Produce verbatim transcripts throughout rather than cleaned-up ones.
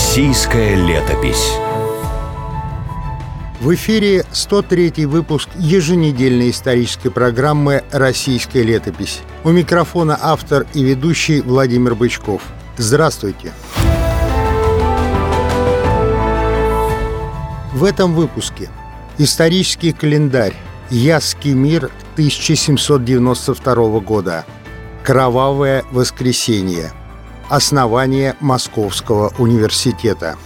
Российская летопись. В эфире сто третий выпуск еженедельной исторической программы «Российская летопись». У микрофона автор и ведущий Владимир Бычков. Здравствуйте! В этом выпуске исторический календарь, Ясский мир тысяча семьсот девяносто второго года, Кровавое воскресенье, основание Московского университета.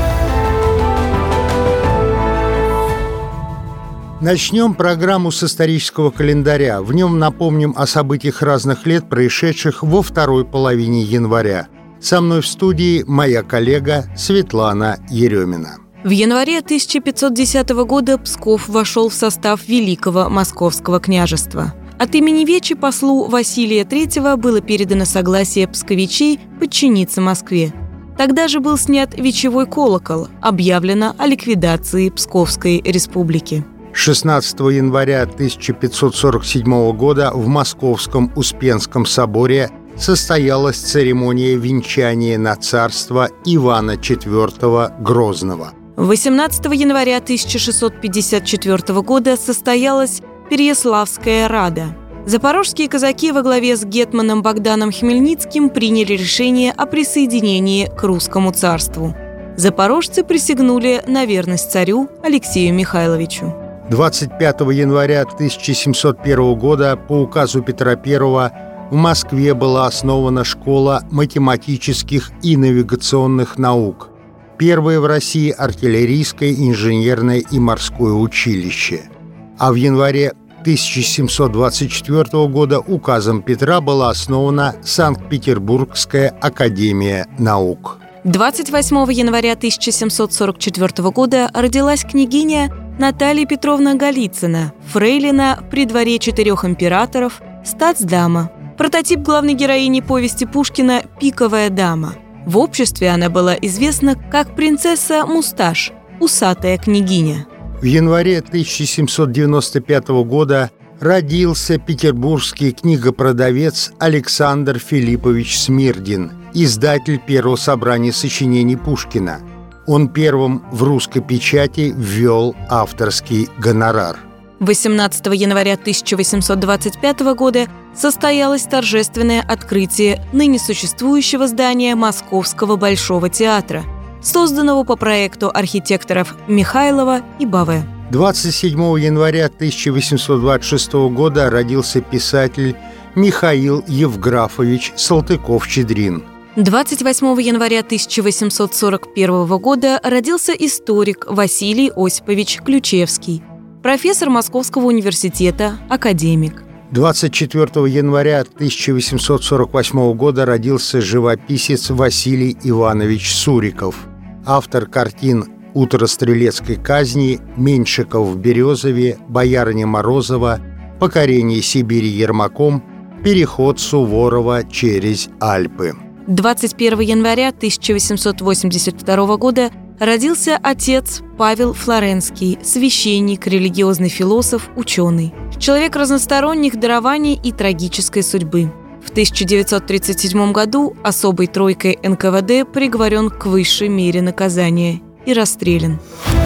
Начнем программу с исторического календаря. В нем напомним о событиях разных лет, происшедших во второй половине января. Со мной в студии моя коллега Светлана Еремина. В январе тысяча пятьсот десятого года Псков вошел в состав Великого Московского княжества. От имени Вечи послу Василия третьего было передано согласие псковичей подчиниться Москве. Тогда же был снят вечевой колокол, объявлено о ликвидации Псковской республики. шестнадцатого января тысяча пятьсот сорок седьмого года в Московском Успенском соборе состоялась церемония венчания на царство Ивана четвёртого Грозного. восемнадцатого января тысяча шестьсот пятьдесят четвёртого года состоялась Переяславская рада. Запорожские казаки во главе с гетманом Богданом Хмельницким приняли решение о присоединении к русскому царству. Запорожцы присягнули на верность царю Алексею Михайловичу. двадцать пятого января тысяча семьсот первого года по указу Петра Первого в Москве была основана школа математических и навигационных наук, первое в России артиллерийское, инженерное и морское училище. А в январе тысяча семьсот двадцать четвёртого года указом Петра была основана Санкт-Петербургская академия наук. двадцать восьмого января тысяча семьсот сорок четвёртого года родилась княгиня Наталья Петровна Голицына, фрейлина при дворе четырех императоров, статсдама. Прототип главной героини повести Пушкина «Пиковая дама». В обществе она была известна как принцесса Мусташ, усатая княгиня. В январе тысяча семьсот девяносто пятого года родился петербургский книгопродавец Александр Филиппович Смирдин, издатель первого собрания сочинений Пушкина. Он первым в русской печати ввел авторский гонорар. восемнадцатого января тысяча восемьсот двадцать пятого года состоялось торжественное открытие ныне существующего здания Московского Большого театра, созданного по проекту архитекторов Михайлова и Баве. двадцать седьмого января тысяча восемьсот двадцать шестого года родился писатель Михаил Евграфович Салтыков-Щедрин. двадцать восьмого января тысяча восемьсот сорок первого года родился историк Василий Осипович Ключевский, профессор Московского университета, академик. двадцать четвёртого января тысяча восемьсот сорок восьмого года родился живописец Василий Иванович Суриков, автор картин «Утро стрелецкой казни», «Меньшиков в Березове», «Боярыня Морозова», «Покорение Сибири Ермаком», «Переход Суворова через Альпы». двадцать первого января тысяча восемьсот восемьдесят второго года родился отец Павел Флоренский, священник, религиозный философ, ученый. Человек разносторонних дарований и трагической судьбы. В тысяча девятьсот тридцать седьмом году особой тройкой эн ка вэ дэ приговорен к высшей мере наказания и расстрелян.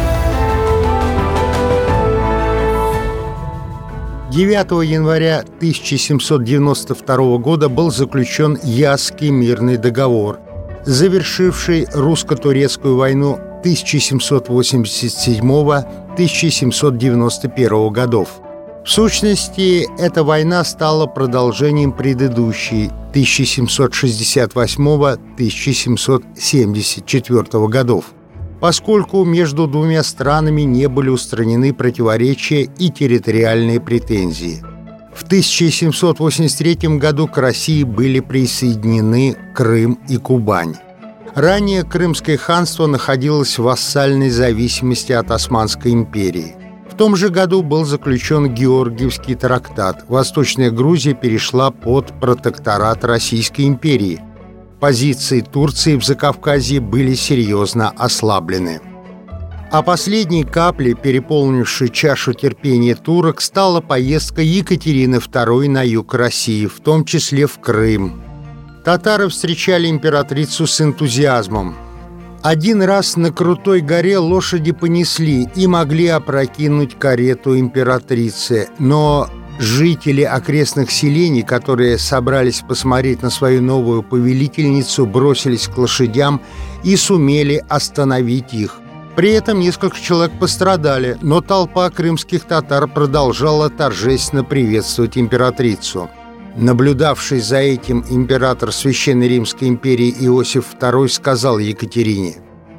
девятого января тысяча семьсот девяносто второго года был заключен Ясский мирный договор, завершивший русско-турецкую войну тысяча семьсот восемьдесят седьмого — тысяча семьсот девяносто первого годов. В сущности, эта война стала продолжением предыдущей тысяча семьсот шестьдесят восьмого — тысяча семьсот семьдесят четвёртого годов, поскольку между двумя странами не были устранены противоречия и территориальные претензии. В тысяча семьсот восемьдесят третьем году к России были присоединены Крым и Кубань. Ранее Крымское ханство находилось в вассальной зависимости от Османской империи. В том же году был заключен Георгиевский трактат. Восточная Грузия перешла под протекторат Российской империи. Позиции Турции в Закавказье были серьезно ослаблены. А последней каплей, переполнившей чашу терпения турок, стала поездка Екатерины второй на юг России, в том числе в Крым. Татары встречали императрицу с энтузиазмом. Один раз на крутой горе лошади понесли и могли опрокинуть карету императрицы, но жители окрестных селений, которые собрались посмотреть на свою новую повелительницу, бросились к лошадям и сумели остановить их. При этом несколько человек пострадали, но толпа крымских татар продолжала торжественно приветствовать императрицу. Наблюдавший за этим император Священной Римской империи Иосиф второй сказал Екатерине: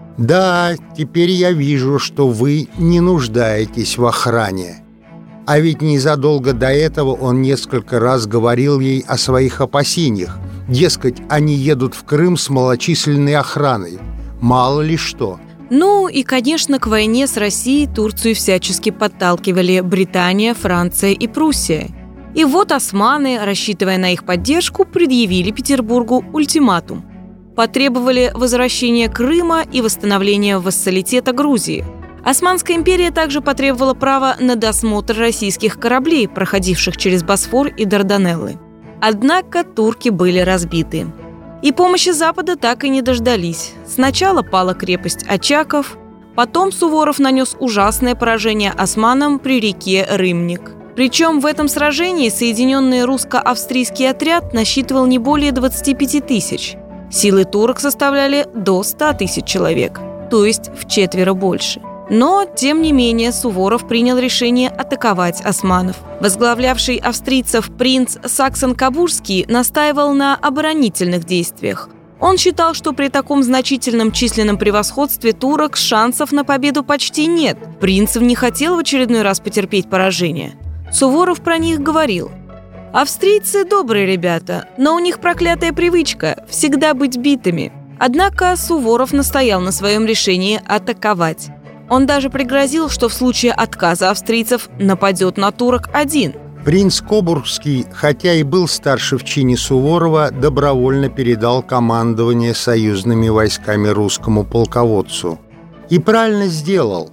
«Да, теперь я вижу, что вы не нуждаетесь в охране». А ведь незадолго до этого он несколько раз говорил ей о своих опасениях. Дескать, они едут в Крым с малочисленной охраной. Мало ли что. Ну и, конечно, к войне с Россией Турцию всячески подталкивали Британия, Франция и Пруссия. И вот османы, рассчитывая на их поддержку, предъявили Петербургу ультиматум. Потребовали возвращения Крыма и восстановления вассалитета Грузии. Османская империя также потребовала права на досмотр российских кораблей, проходивших через Босфор и Дарданеллы. Однако турки были разбиты. И помощи Запада так и не дождались. Сначала пала крепость Очаков, потом Суворов нанес ужасное поражение османам при реке Рымник. Причем в этом сражении соединенный русско-австрийский отряд насчитывал не более двадцати пяти тысяч. Силы турок составляли до ста тысяч человек, то есть вчетверо больше. Но, тем не менее, Суворов принял решение атаковать османов. Возглавлявший австрийцев принц Саксон-Кобурский настаивал на оборонительных действиях. Он считал, что при таком значительном численном превосходстве турок шансов на победу почти нет. Принц не хотел в очередной раз потерпеть поражение. Суворов про них говорил: «Австрийцы добрые ребята, но у них проклятая привычка всегда быть битыми». Однако Суворов настоял на своем решении атаковать. Он даже пригрозил, что в случае отказа австрийцев нападет на турок один. Принц Кобургский, хотя и был старше в чине Суворова, добровольно передал командование союзными войсками русскому полководцу. И правильно сделал.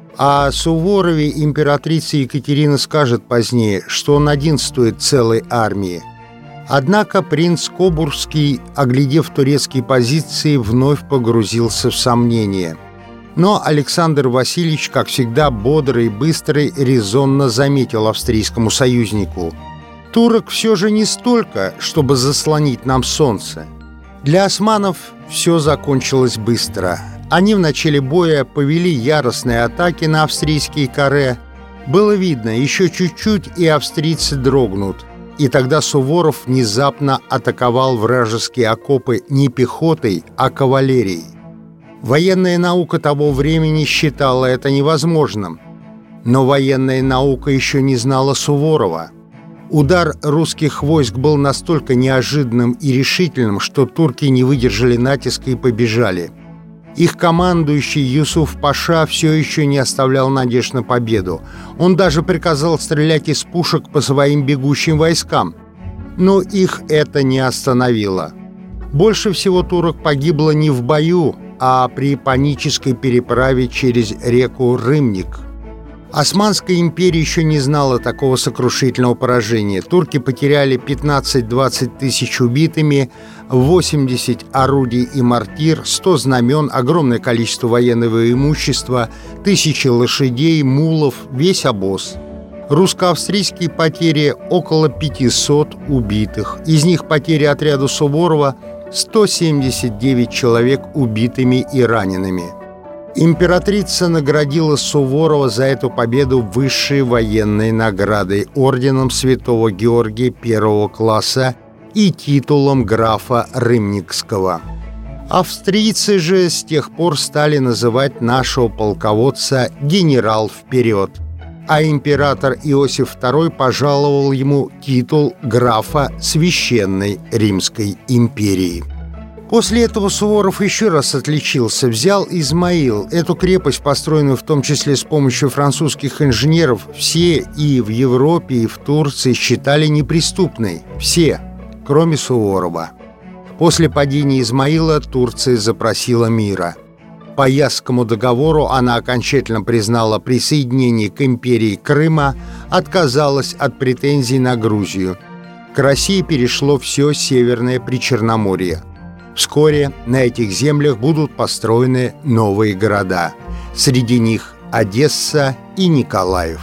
О Суворове императрица Екатерина скажет позднее, что он один стоит целой армии. Однако принц Кобургский, оглядев турецкие позиции, вновь погрузился в сомнения. Но Александр Васильевич, как всегда бодрый и быстрый, резонно заметил австрийскому союзнику: «Турок все же не столько, чтобы заслонить нам солнце». Для османов все закончилось быстро. Они в начале боя повели яростные атаки на австрийские каре. Было видно, еще чуть-чуть, и австрийцы дрогнут. И тогда Суворов внезапно атаковал вражеские окопы не пехотой, а кавалерией. Военная наука того времени считала это невозможным. Но военная наука еще не знала Суворова. Удар русских войск был настолько неожиданным и решительным, что турки не выдержали натиска и побежали. Их командующий Юсуф Паша все еще не оставлял надежд на победу. Он даже приказал стрелять из пушек по своим бегущим войскам. Но их это не остановило. Больше всего турок погибло не в бою, а при панической переправе через реку Рымник. Османская империя еще не знала такого сокрушительного поражения. Турки потеряли пятнадцать-двадцать тысяч убитыми, восемьдесят орудий и мортир, сто знамен, огромное количество военного имущества, тысячи лошадей, мулов, весь обоз. Русско-австрийские потери – около пятисот убитых. Из них потери отряда Суворова – сто семьдесят девять человек убитыми и ранеными. Императрица наградила Суворова за эту победу высшей военной наградой – орденом Святого Георгия первого класса и титулом графа Рымникского. Австрийцы же с тех пор стали называть нашего полководца «генерал вперед», а император Иосиф второй пожаловал ему титул графа Священной Римской империи. После этого Суворов еще раз отличился, взял Измаил. Эту крепость, построенную в том числе с помощью французских инженеров, все и в Европе, и в Турции считали неприступной. Все, кроме Суворова. После падения Измаила Турция запросила мира. По Ясскому договору она окончательно признала присоединение к империи Крыма, отказалась от претензий на Грузию. К России перешло все Северное Причерноморье. Вскоре на этих землях будут построены новые города. Среди них Одесса и Николаев.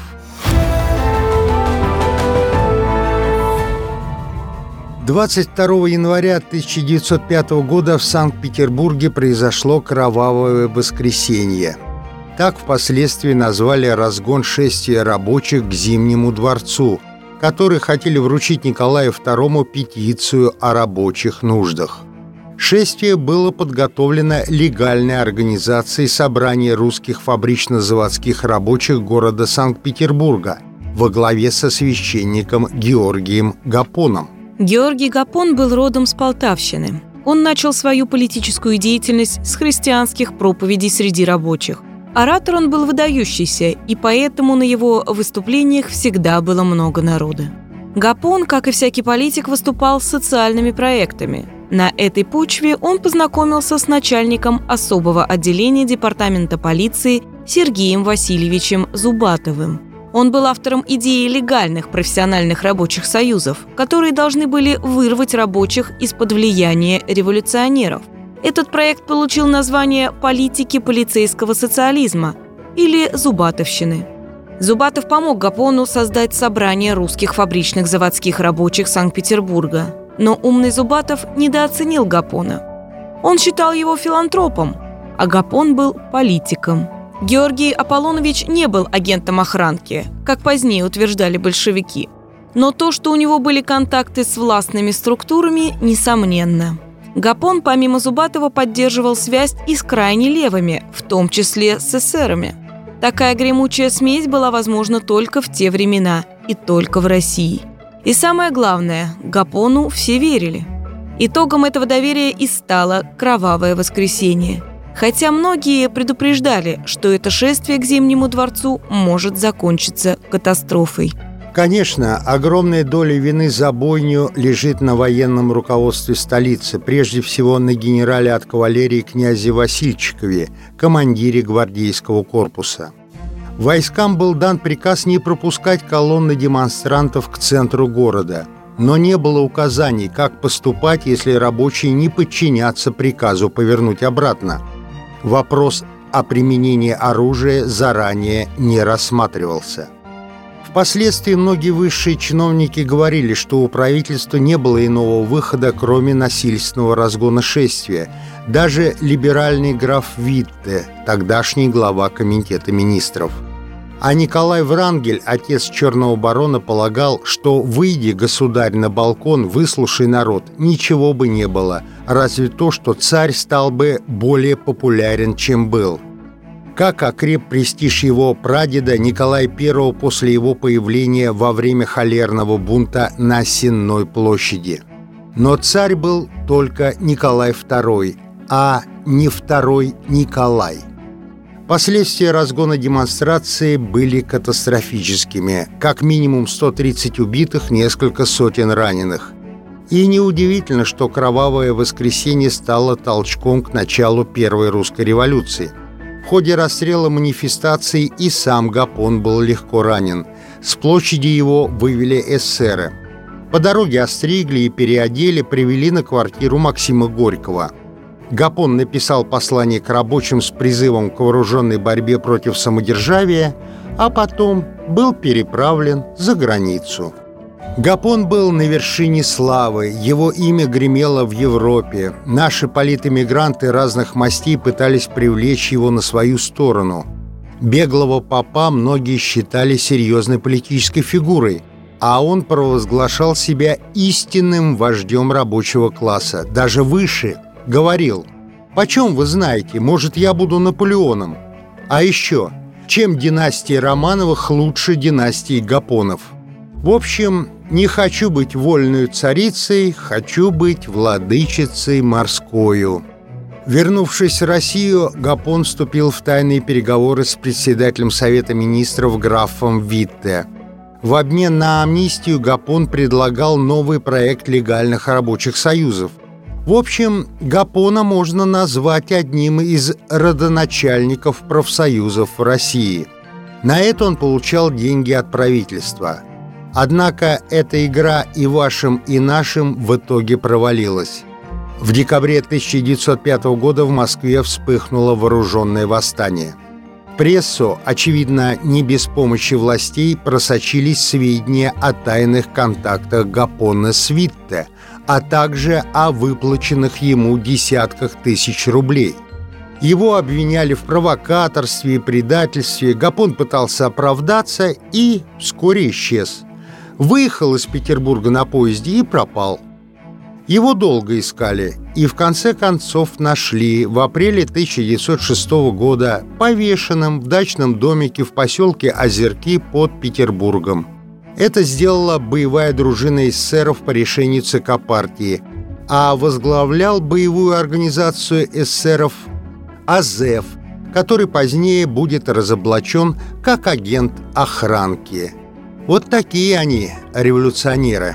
двадцать второго января тысяча девятьсот пятого года в Санкт-Петербурге произошло кровавое воскресенье. Так впоследствии назвали разгон шествия рабочих к Зимнему дворцу, которые хотели вручить Николаю второму петицию о рабочих нуждах. Шествие было подготовлено легальной организацией собрания русских фабрично-заводских рабочих города Санкт-Петербурга во главе со священником Георгием Гапоном. Георгий Гапон был родом с Полтавщины. Он начал свою политическую деятельность с христианских проповедей среди рабочих. Оратор он был выдающийся, и поэтому на его выступлениях всегда было много народа. Гапон, как и всякий политик, выступал с социальными проектами. На этой почве он познакомился с начальником особого отделения департамента полиции Сергеем Васильевичем Зубатовым. Он был автором идеи легальных профессиональных рабочих союзов, которые должны были вырвать рабочих из-под влияния революционеров. Этот проект получил название «Политики полицейского социализма» или «Зубатовщины». Зубатов помог Гапону создать собрание русских фабричных заводских рабочих Санкт-Петербурга. Но умный Зубатов недооценил Гапона. Он считал его филантропом, а Гапон был политиком. Георгий Аполлонович не был агентом охранки, как позднее утверждали большевики. Но то, что у него были контакты с властными структурами, несомненно. Гапон, помимо Зубатова, поддерживал связь и с крайне левыми, в том числе с эсерами. Такая гремучая смесь была возможна только в те времена и только в России. И самое главное, Гапону все верили. Итогом этого доверия и стало кровавое воскресенье. Хотя многие предупреждали, что это шествие к Зимнему дворцу может закончиться катастрофой. Конечно, огромная доля вины за бойню лежит на военном руководстве столицы, прежде всего на генерале от кавалерии князе Васильчикове, командире гвардейского корпуса. Войскам был дан приказ не пропускать колонны демонстрантов к центру города, но не было указаний, как поступать, если рабочие не подчинятся приказу повернуть обратно. Вопрос о применении оружия заранее не рассматривался. Впоследствии многие высшие чиновники говорили, что у правительства не было иного выхода, кроме насильственного разгона шествия. Даже либеральный граф Витте, тогдашний глава комитета министров. А Николай Врангель, отец черного барона, полагал, что, выйди, государь, на балкон, выслушай народ, ничего бы не было, разве то, что царь стал бы более популярен, чем был. Как окреп престиж его прадеда Николая Первого после его появления во время холерного бунта на Сенной площади. Но царь был только Николай Второй, а не второй Николай. Последствия разгона демонстрации были катастрофическими. Как минимум сто тридцать убитых, несколько сотен раненых. И неудивительно, что кровавое воскресенье стало толчком к началу Первой русской революции. В ходе расстрела манифестаций и сам Гапон был легко ранен. С площади его вывели эсеры. По дороге остригли и переодели, привели на квартиру Максима Горького. Гапон написал послание к рабочим с призывом к вооруженной борьбе против самодержавия, а потом был переправлен за границу. Гапон был на вершине славы, его имя гремело в Европе. Наши политэмигранты разных мастей пытались привлечь его на свою сторону. Беглого попа многие считали серьезной политической фигурой, а он провозглашал себя истинным вождем рабочего класса, даже выше. Говорил: «Почем вы знаете, может, я буду Наполеоном? А еще, чем династия Романовых лучше династии Гапонов? В общем, не хочу быть вольную царицей, хочу быть владычицей морскою». Вернувшись в Россию, Гапон вступил в тайные переговоры с председателем Совета министров графом Витте. В обмен на амнистию Гапон предлагал новый проект легальных рабочих союзов. В общем, Гапона можно назвать одним из родоначальников профсоюзов в России. На это он получал деньги от правительства. Однако эта игра и вашим, и нашим в итоге провалилась. В декабре тысяча девятьсот пятого года в Москве вспыхнуло вооруженное восстание. В прессу, очевидно, не без помощи властей, просочились сведения о тайных контактах Гапоне с Витте, а также о выплаченных ему десятках тысяч рублей. Его обвиняли в провокаторстве и предательстве. Гапон пытался оправдаться и вскоре исчез. Выехал из Петербурга на поезде и пропал. Его долго искали и в конце концов нашли в апреле тысяча девятьсот шестого года повешенным в дачном домике в поселке Озерки под Петербургом. Это сделала боевая дружина эсеров по решению ЦК партии, а возглавлял боевую организацию эсеров Азеф, который позднее будет разоблачен как агент охранки. Вот такие они, революционеры.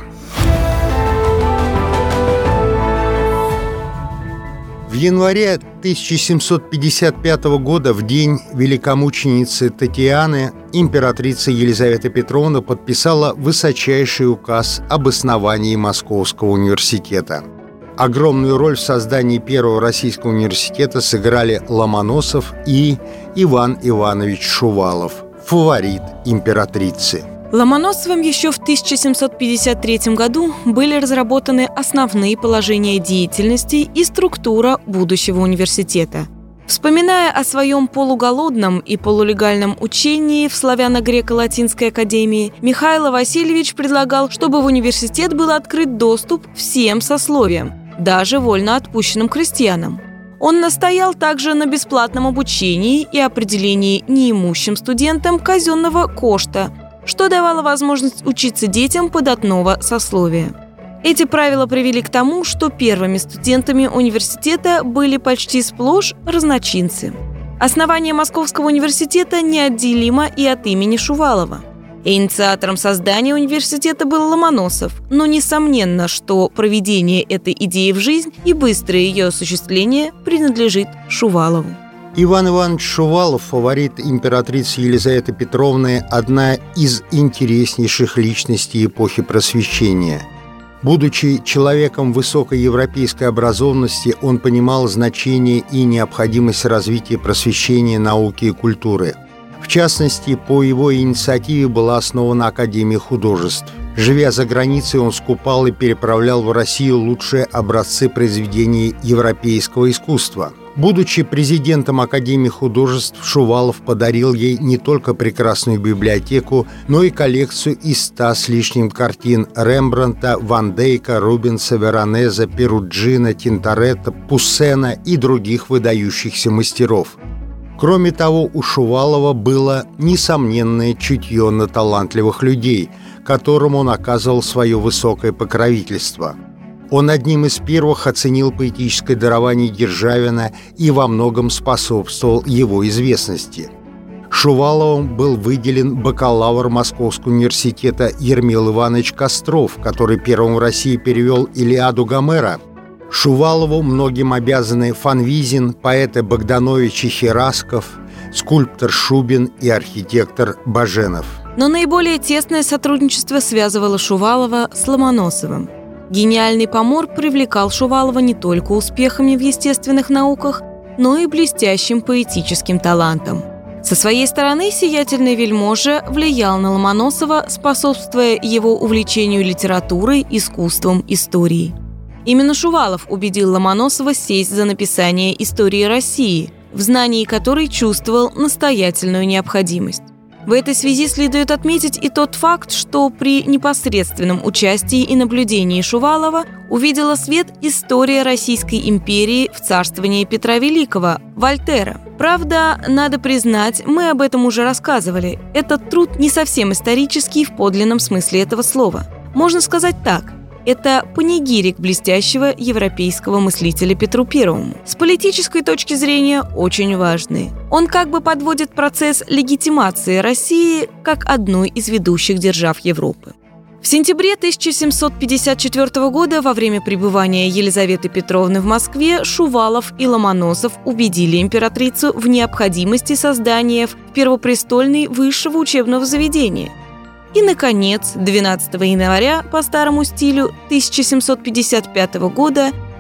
В январе тысяча семьсот пятьдесят пятого года, в день великомученицы Татьяны, императрица Елизавета Петровна подписала высочайший указ об основании Московского университета. Огромную роль в создании первого российского университета сыграли Ломоносов и Иван Иванович Шувалов, фаворит императрицы. Ломоносовым еще в тысяча семьсот пятьдесят третьем году были разработаны основные положения деятельности и структура будущего университета. Вспоминая о своем полуголодном и полулегальном учении в Славяно-Греко-Латинской академии, Михаил Васильевич предлагал, чтобы в университет был открыт доступ всем сословиям, даже вольноотпущенным крестьянам. Он настоял также на бесплатном обучении и определении неимущим студентам казенного кошта, что давало возможность учиться детям податного сословия. Эти правила привели к тому, что первыми студентами университета были почти сплошь разночинцы. Основание Московского университета неотделимо и от имени Шувалова. Инициатором создания университета был Ломоносов, но несомненно, что проведение этой идеи в жизнь и быстрое ее осуществление принадлежит Шувалову. Иван Иванович Шувалов, фаворит императрицы Елизаветы Петровны, одна из интереснейших личностей эпохи Просвещения. Будучи человеком высокой европейской образованности, он понимал значение и необходимость развития просвещения, науки и культуры. В частности, по его инициативе была основана Академия художеств. Живя за границей, он скупал и переправлял в Россию лучшие образцы произведений европейского искусства. Будучи президентом Академии художеств, Шувалов подарил ей не только прекрасную библиотеку, но и коллекцию из ста с лишним картин Рембрандта, Ван Дейка, Рубенса, Веронеза, Перуджино, Тинторетто, Пуссена и других выдающихся мастеров. Кроме того, у Шувалова было несомненное чутье на талантливых людей, которым он оказывал свое высокое покровительство. Он одним из первых оценил поэтическое дарование Державина и во многом способствовал его известности. Шуваловым был выделен бакалавр Московского университета Ермил Иванович Костров, который первым в России перевел «Илиаду» Гомера. Шувалову многим обязаны Фанвизин, поэты Богданович и Херасков, скульптор Шубин и архитектор Баженов. Но наиболее тесное сотрудничество связывало Шувалова с Ломоносовым. Гениальный помор привлекал Шувалова не только успехами в естественных науках, но и блестящим поэтическим талантом. Со своей стороны сиятельный вельможа влиял на Ломоносова, способствуя его увлечению литературой, искусством, историей. Именно Шувалов убедил Ломоносова сесть за написание истории России, в знании которой чувствовал настоятельную необходимость. В этой связи следует отметить и тот факт, что при непосредственном участии и наблюдении Шувалова увидела свет история Российской империи в царствовании Петра Великого, Вольтера. Правда, надо признать, мы об этом уже рассказывали. Этот труд не совсем исторический в подлинном смысле этого слова. Можно сказать так. Это панигирик блестящего европейского мыслителя Петру Первому. С политической точки зрения очень важный. Он как бы подводит процесс легитимации России как одной из ведущих держав Европы. В сентябре тысяча семьсот пятьдесят четвёртого года во время пребывания Елизаветы Петровны в Москве Шувалов и Ломоносов убедили императрицу в необходимости создания в Первопрестольной высшего учебного заведения. И, наконец, двенадцатого января по старому стилю тысяча семьсот пятьдесят пятого года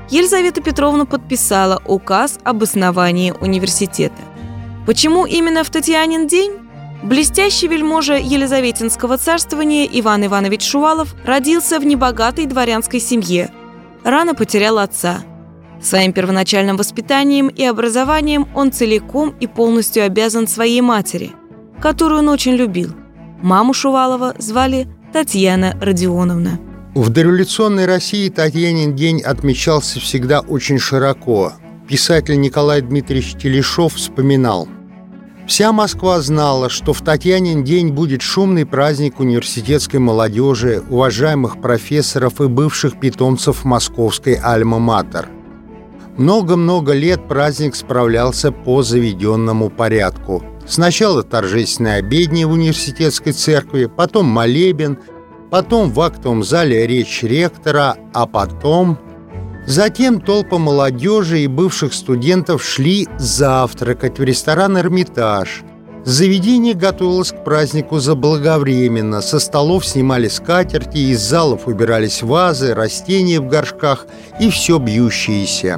Елизавета Петровна подписала указ об основании университета. Почему именно в Татьянин день? Блестящий вельможа Елизаветинского царствования Иван Иванович Шувалов родился в небогатой дворянской семье. Рано потерял отца. Своим первоначальным воспитанием и образованием он целиком и полностью обязан своей матери, которую он очень любил. Маму Шувалова звали Татьяна Родионовна. В дореволюционной России Татьянин день отмечался всегда очень широко. Писатель Николай Дмитриевич Телешов вспоминал: «Вся Москва знала, что в Татьянин день будет шумный праздник университетской молодежи, уважаемых профессоров и бывших питомцев московской альма-матер. Много-много лет праздник справлялся по заведенному порядку. Сначала торжественное обедня в университетской церкви, потом молебен, потом в актовом зале речь ректора, а потом... Затем толпа молодежи и бывших студентов шли завтракать в ресторан «Эрмитаж». Заведение готовилось к празднику заблаговременно. Со столов снимали скатерти, из залов убирались вазы, растения в горшках и все бьющееся.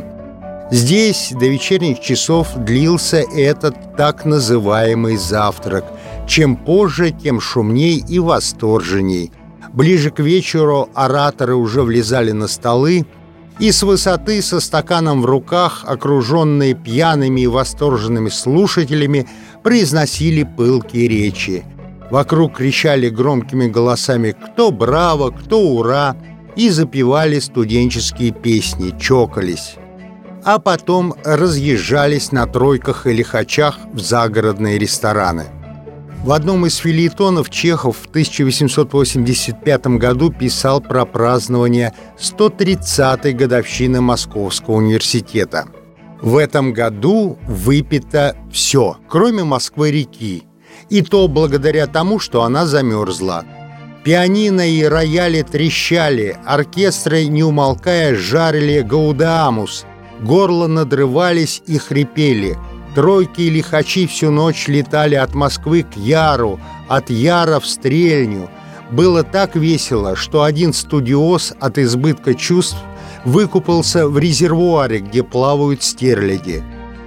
Здесь до вечерних часов длился этот так называемый завтрак. Чем позже, тем шумней и восторженней. Ближе к вечеру ораторы уже влезали на столы, и с высоты, со стаканом в руках, окруженные пьяными и восторженными слушателями, произносили пылкие речи. Вокруг кричали громкими голосами «Кто браво!», «Кто ура!» и запевали студенческие песни, чокались. А потом разъезжались на тройках и лихачах в загородные рестораны. В одном из фельетонов Чехов в тысяча восемьсот восемьдесят пятом году писал про празднование сто тридцатой годовщины Московского университета. В этом году выпито все, кроме Москвы-реки, и то благодаря тому, что она замерзла. Пианино и рояли трещали, оркестры, не умолкая, жарили гаудеамус, горла надрывались и хрипели. Тройки и лихачи всю ночь летали от Москвы к Яру, от Яра в Стрельню. Было так весело, что один студиоз от избытка чувств выкупался в резервуаре, где плавают стерляди.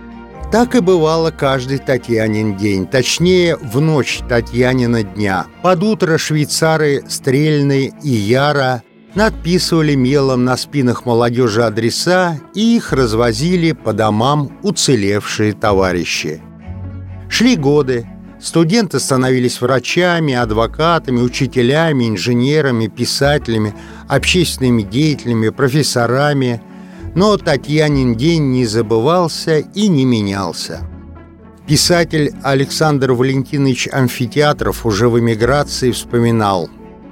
Так и бывало каждый Татьянин день, точнее, в ночь Татьянина дня. Под утро швейцары Стрельны и Яра надписывали мелом на спинах молодежи адреса и их развозили по домам уцелевшие товарищи. Шли годы, студенты становились врачами, адвокатами, учителями, инженерами, писателями, общественными деятелями, профессорами, но Татьянин день не забывался и не менялся. Писатель Александр Валентинович Амфитеатров уже в эмиграции вспоминал: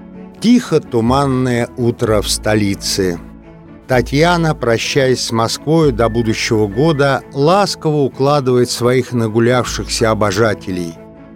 «Тихо туманное утро в столице. Татьяна, прощаясь с Москвой до будущего года, ласково укладывает своих нагулявшихся обожателей.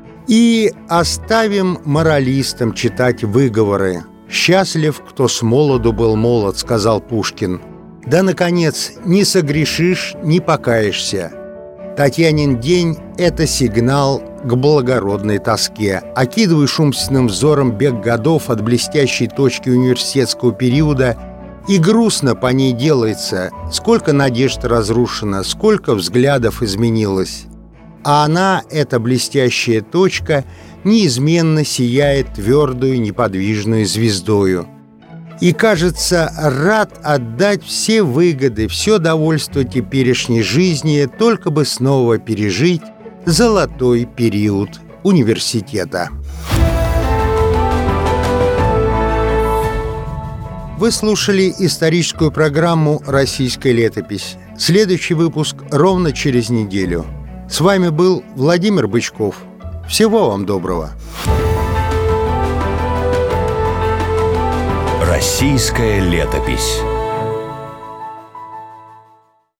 И оставим моралистам читать выговоры. Счастлив, кто с молоду был молод», — сказал Пушкин. Да, наконец, не согрешишь, не покаешься. Татьянин день — это сигнал к благородной тоске. Окидываешь умственным взором бег годов от блестящей точки университетского периода, и грустно по ней делается, сколько надежд разрушено, сколько взглядов изменилось. А она, эта блестящая точка, неизменно сияет твердую неподвижную звездою. И, кажется, рад отдать все выгоды, все довольство теперешней жизни, только бы снова пережить золотой период университета. Вы слушали историческую программу «Российская летопись». Следующий выпуск ровно через неделю. С вами был Владимир Бычков. Всего вам доброго. Российская летопись.